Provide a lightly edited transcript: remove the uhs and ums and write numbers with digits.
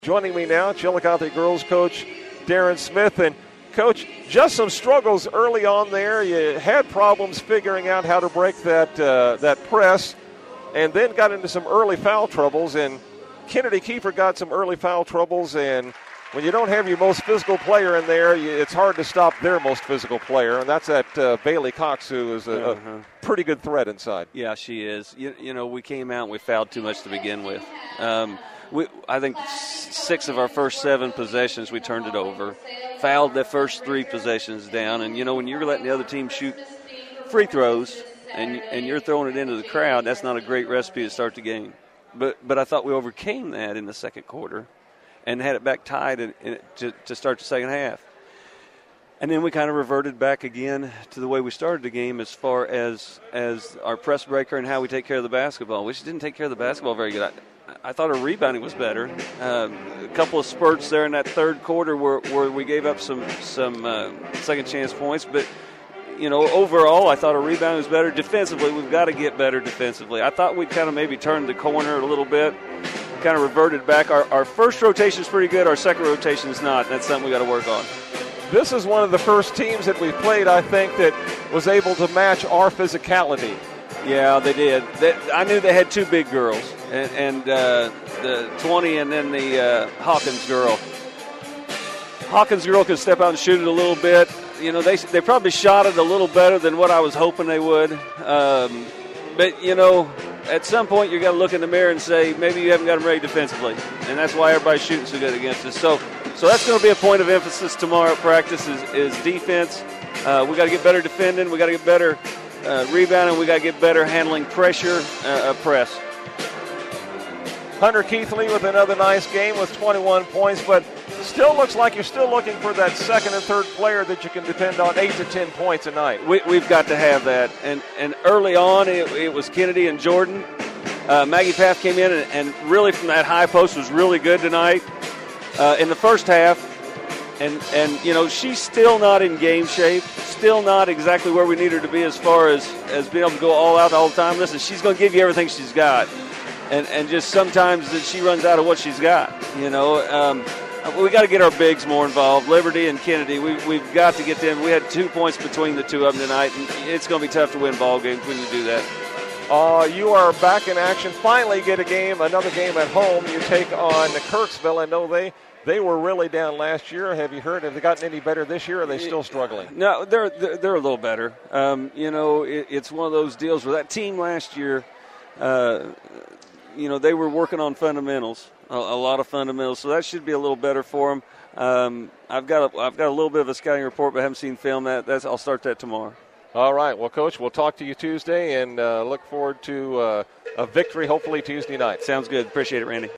Joining me now, Chillicothe girls coach Darren Smith. And coach, just some struggles early on there. You had problems figuring out how to break that press, and then got into some early foul troubles. And Kennedy Kiefer got some early foul troubles. And when you don't have your most physical player in there, it's hard to stop their most physical player, and that's that Bailey Cox, who is a pretty good threat inside. Yeah, she is. You know, we came out and we fouled too much to begin with. I think 6 of our first 7 possessions we turned it over, fouled the first 3 possessions down, and, you know, when you're letting the other team shoot free throws and you're throwing it into the crowd, that's not a great recipe to start the game. But I thought we overcame that in the second quarter and had it back tied to start the second half. And then we kind of reverted back again to the way we started the game as far as our press breaker and how we take care of the basketball. We just didn't take care of the basketball very good. I thought our rebounding was better. A couple of spurts there in that third quarter where we gave up some second chance points. But, you know, overall, I thought our rebounding was better. Defensively, we've got to get better defensively. I thought we'd kind of maybe turned the corner a little bit, kind of reverted back. Our first rotation is pretty good. Our second rotation is not. That's something we got to work on. This is one of the first teams that we've played, I think, that was able to match our physicality. Yeah, they did. I knew they had 2 big girls, and the 20 and then the Hawkins girl. Hawkins girl could step out and shoot it a little bit. You know, they probably shot it a little better than what I was hoping they would. But, you know, at some point you got to look in the mirror and say, maybe you haven't got them ready defensively. And that's why everybody's shooting so good against us. So that's going to be a point of emphasis tomorrow at practice is defense. We got to get better defending. We got to get better rebounding. We got to get better handling pressure, press. Hunter Keithley with another nice game with 21 points, but still looks like you're still looking for that second and third player that you can depend on 8 to 10 points a night. We've got to have that. And early on, it was Kennedy and Jordan. Maggie Paff came in and really from that high post was really good tonight in the first half. And you know, she's still not in game shape, still not exactly where we need her to be as far as being able to go all out all the time. Listen, she's going to give you everything she's got. And just sometimes that she runs out of what she's got. You know, we got to get our bigs more involved. Liberty and Kennedy, we've got to get them. We had 2 points between the 2 of them tonight, and it's going to be tough to win ball games when you do that. You are back in action. Finally get another game at home. You take on Kirksville. I know they were really down last year. Have you heard? Have they gotten any better this year, or are they still struggling? No, they're a little better. You know, it's one of those deals where that team last year, you know, they were working on fundamentals, a lot of fundamentals. So that should be a little better for them. I've got a little bit of a scouting report, but I haven't seen film. I'll start that tomorrow. All right. Well, Coach, we'll talk to you Tuesday and look forward to a victory hopefully Tuesday night. Sounds good. Appreciate it, Randy.